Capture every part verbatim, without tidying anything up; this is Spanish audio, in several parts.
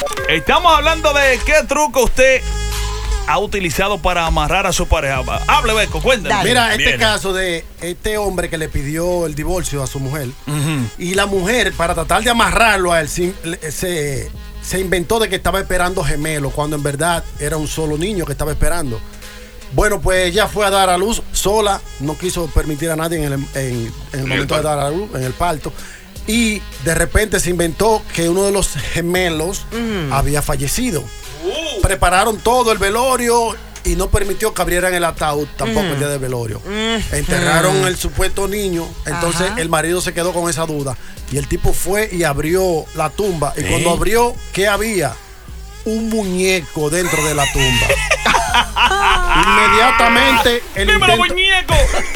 Estamos hablando de qué truco usted ha utilizado para amarrar a su pareja. Hable, Beco, cuéntame. Mira, este Viene. caso de este hombre que le pidió el divorcio a su mujer, uh-huh. y la mujer, para tratar de amarrarlo a él, se, se, se inventó de que estaba esperando gemelos, cuando en verdad era un solo niño que estaba esperando. Bueno, pues ella fue a dar a luz sola, no quiso permitir a nadie en el, en, en el momento de dar a luz, en el parto. Y de repente se inventó que uno de los gemelos mm. había fallecido. Uh. Prepararon todo el velorio y no permitió que abrieran el ataúd tampoco mm. el día del velorio. Mm. Enterraron mm. el supuesto niño. Entonces Ajá. el marido se quedó con esa duda. Y el tipo fue y abrió la tumba. Y ¿Eh? cuando abrió, ¿qué había? Un muñeco dentro de la tumba. Inmediatamente el intento, muñeco!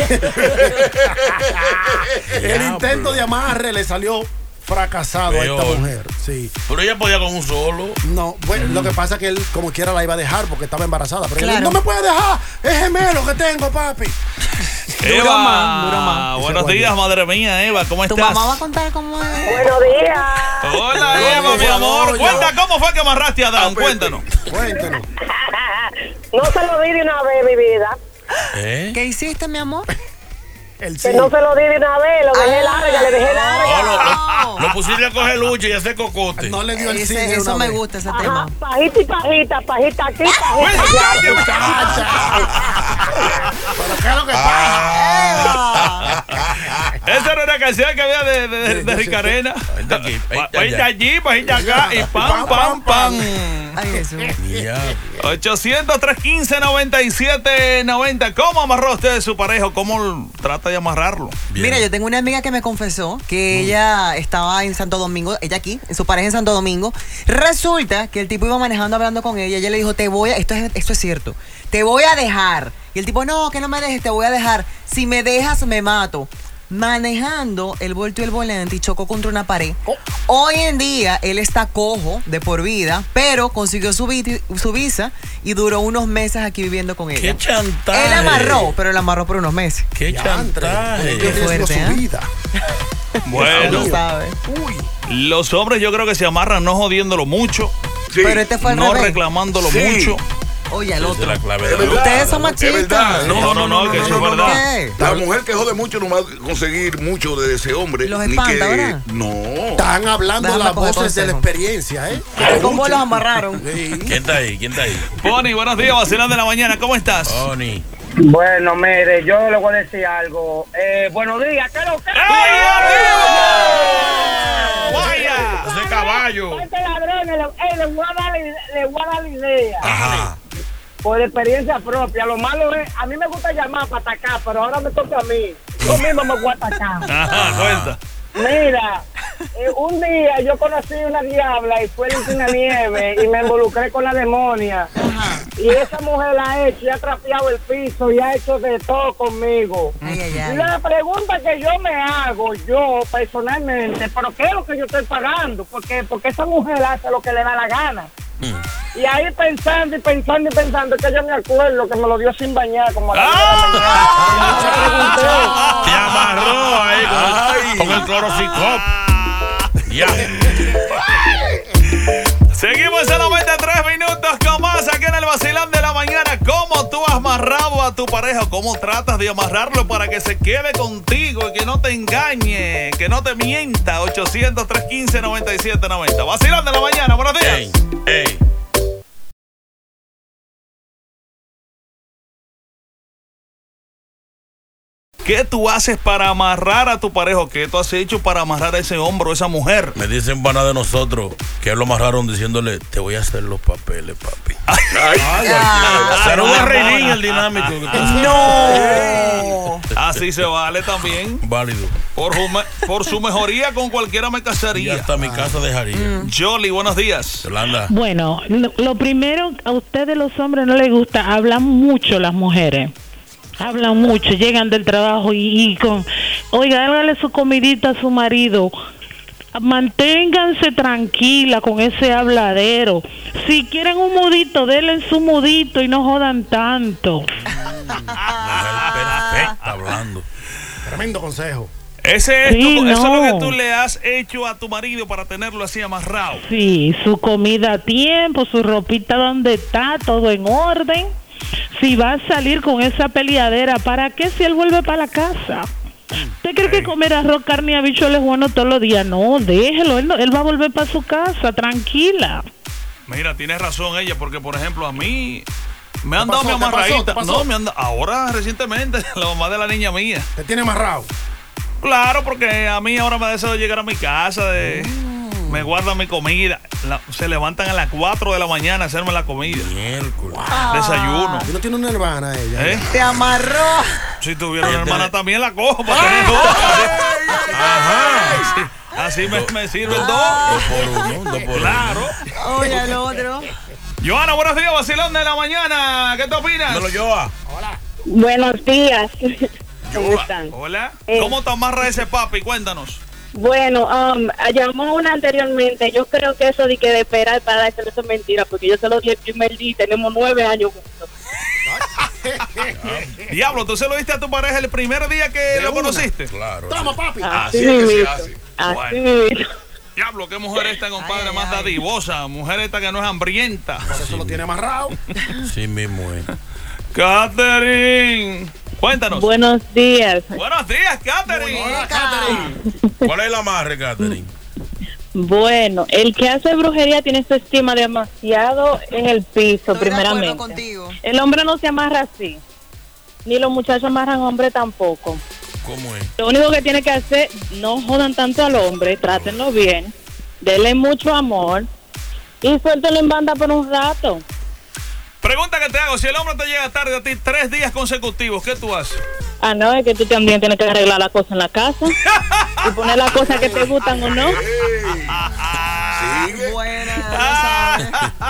el intento de amarre le salió fracasado Peor. a esta mujer. Sí. Pero ella podía con un solo. No, bueno, mm. lo que pasa es que él como quiera la iba a dejar porque estaba embarazada. Pero claro. él, no me puede dejar, es gemelo que tengo, papi. Eva, dura más, dura más. Buenos días, madre mía, Eva, ¿cómo estás? Tu mamá va a contar cómo es. Buenos días. Hola, Eva, Eva mi amor. Cuenta cómo fue que amarraste a Adán. Ah, Cuéntanos. Cuéntanos. No se lo di de una vez, mi vida. ¿Eh? ¿Qué hiciste, mi amor? El sí. Que no se lo di de una vez, lo dejé ah, larga, le dejé larga. No, lo, lo, lo pusiste a coger lucha y a hacer cocote. No le dio el ese, sí. Eso me vez. gusta, ese Ajá, tema. Pajita y pajita, pajita aquí, pajita allá. ¿Pero qué es lo que pasa? Esa era una canción que había de, de, de, de Ricarena. Pajita allí, pajita acá y pam, pam, pam. Ay, Jesús. ochocientos, trescientos quince, noventa y siete noventa. ¿Cómo amarró usted a su pareja? ¿Cómo trata de amarrarlo? Bien. Mira, yo tengo una amiga que me confesó que mm. ella estaba en Santo Domingo, ella aquí, en su pareja en Santo Domingo. Resulta que el tipo iba manejando hablando con ella. Ella le dijo, te voy a, esto es, esto es cierto, te voy a dejar. Y el tipo, no, que no me dejes, te voy a dejar. Si me dejas, me mato. Manejando, él volteó el volante y chocó contra una pared. Oh. Hoy en día él está cojo de por vida, pero consiguió su, vi- su visa y duró unos meses aquí viviendo con ella. ¡Qué chantaje! Él amarró, pero él amarró por unos meses. ¡Qué chantaje! ¡Qué fuerte, ¿eh? su vida! Bueno, no sabe. Uy. Los hombres yo creo que se amarran no jodiéndolo mucho, sí. pero este fue el no revés. reclamándolo sí. mucho. Oye, el otro. La clave de Ustedes son machistas. No, no, no, no, que eso es verdad. ¿Qué? La mujer que jode mucho no va a conseguir mucho de ese hombre. Los espanta, que, ¿verdad? No. Están hablando Déjame las coger voces de la consejo. experiencia, ¿eh? ¿Cómo los amarraron? Sí. ¿Quién está ahí? ¿Quién está ahí? Pony, buenos días, vacilón de la mañana. ¿Cómo estás? Pony. Bueno, mire, yo le voy a decir algo. Eh, buenos días, ¿qué lo que? ¡Ey, ¡Vaya! Ese caballo. Este ladrón, le, eh, le, voy a dar, le voy a dar la idea. Ajá. Por experiencia propia. Lo malo es, a mí me gusta llamar para atacar, pero ahora me toca a mí. Yo mismo me voy a atacar. Ajá, cuenta. Mira, eh, un día yo conocí una diabla y fue en la nieve y me involucré con la demonia. Ajá. Y esa mujer la ha hecho y ha trapeado el piso y ha hecho de todo conmigo. Ay, ay, ay. La pregunta que yo me hago, yo personalmente, ¿pero qué es lo que yo estoy pagando? Porque, porque esa mujer hace lo que le da la gana. Mm. Y ahí pensando y pensando y pensando, que yo me acuerdo que me lo dio sin bañar, como a la ¡Ah! Te amarró ahí con, con el cloroficop. Ya. Seguimos en noventa y tres minutos con más aquí en el vacilón de la mañana. ¿Cómo tú has amarrado a tu pareja? ¿Cómo tratas de amarrarlo para que se quede contigo y que no te engañe, que no te mienta? ochocientos, trescientos quince, noventa y siete noventa. Vacilón de la mañana, buenos días. Ey, ey. ¿Qué tú haces para amarrar a tu pareja? ¿Qué tú has hecho para amarrar a ese hombre o esa mujer? Me dicen pana de nosotros que lo amarraron diciéndole, te voy a hacer los papeles, papi. Ay, ay, ay, ay. Será un reinín el dinámico. No. Así se vale también. Válido. Por, por su mejoría con cualquiera me casaría. Y hasta mi casa dejaría. Mm. Jolie, buenos días. Yolanda. Bueno, lo primero, a ustedes los hombres no les gusta, hablan mucho las mujeres. Hablan mucho, llegan del trabajo y, y con, oiga, hágale su comidita a su marido. Manténganse tranquila con ese habladero. Si quieren un mudito, denle su mudito y no jodan tanto. Mujer perfecta hablando. Tremendo consejo. Ese es Sí, tu- Eso es lo no. que tú le has hecho a tu marido para tenerlo así amarrado. Sí, su comida a tiempo, su ropita donde está, todo en orden. Si va a salir con esa peleadera, ¿para qué si él vuelve para la casa? ¿Usted cree que comer arroz, carne y habichuelas es bueno todos los días? No, déjelo, él, no- él va a volver para su casa, tranquila. Mira, tienes razón ella, porque por ejemplo a mí me han ¿Qué dado mi pasó? ¿Qué pasó? amarradita. ¿Qué pasó? No, me han dado, ahora recientemente, la mamá de la niña mía. Te tiene amarrado. Claro, porque a mí ahora me deseo llegar a mi casa, de, Mm. me guardan mi comida. La- se levantan a las cuatro de la mañana a hacerme la comida. Miércoles. Desayuno. Y no tiene una hermana ella. ¿Eh? Te amarró. Si tuviera una Ella hermana tiene- también la cojo para tener dos. Ajá. Sí, así me, me sirven Dos dos. por uno, dos por Claro. Oye, el otro. Joana, buenos días, vacilón de la mañana. ¿Qué te opinas? uno. Me lo lleva. Buenos días. ¿Cómo están? Hola. Eh. ¿Cómo te amarra ese papi? Cuéntanos. Bueno, um, llamó una anteriormente. Yo creo que eso de que de esperar para dárselo eso es mentira, porque yo se lo di el primer día y tenemos nueve años juntos. Diablo, ¿tú se lo diste a tu pareja el primer día que lo una. conociste? Claro. Toma, papi. Así es que se mismito. hace. Así Bueno. mismito. Diablo, qué mujer esta, compadre, Ay, más ay. dadivosa. Mujer esta que no es hambrienta. Por eso lo tiene amarrado. Sí mismo es. Catherine, cuéntanos. Buenos días. Buenos días, Catherine. Hola, Catherine. ¿Cuál es el amarre, Catherine? Bueno, el que hace brujería tiene su estima demasiado en el piso, Estoy de acuerdo primeramente. contigo. El hombre no se amarra así, ni los muchachos amarran hombre tampoco. ¿Cómo es? Lo único que tiene que hacer, no jodan tanto al hombre, trátenlo bien, denle mucho amor y suéltenlo en banda por un rato. Pregunta que te hago, si el hombre te llega tarde a ti tres días consecutivos, ¿qué tú haces? Ah, no, es que tú también tienes que arreglar la cosa en la casa y poner las cosas que te gustan o no. Ey, sigue. Buena.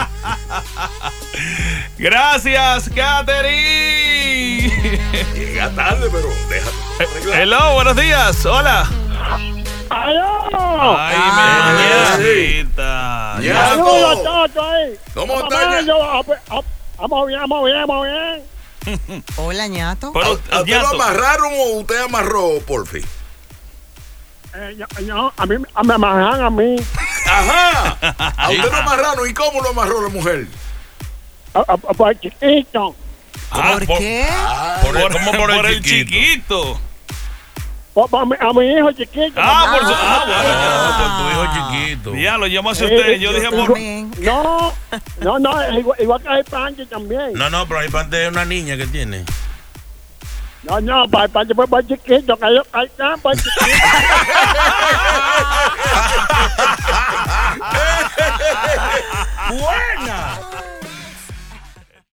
Gracias, Catherine. Llega tarde, pero déjate arreglar. Hello, buenos días. Hola. ¡Aló! Ay, Ah, mi ñañita. Ya. ¡Saludos, Toto, ahí! ¿Cómo está, ña? Vamos bien, vamos bien, vamos bien. Hola, ñato. Pero, ¿A, a usted lo ñato, amarraron o usted amarró, porfi? Eh, yo, yo- a mí a- me amarran a mí. Ajá. A usted lo amarraron. ¿Y cómo lo amarró la mujer? A, a- a- por chiquito. Ah, ¿Por por- qué? Por el- por, ¿Cómo por el por el chiquito? chiquito. Por- por mi- a mi hijo chiquito. Ah, por su. Ah, Ah, bueno. Ah, por tu hijo chiquito. Ya lo llamo hacia usted. Yo dije por. También. No, no, no, es igual, igual que hay Panchi también. No, no, pero ahí parte es una niña que tiene. No, no, para Panchi fue por chiquito, que yo hay tan por chiquito. ¡Buena!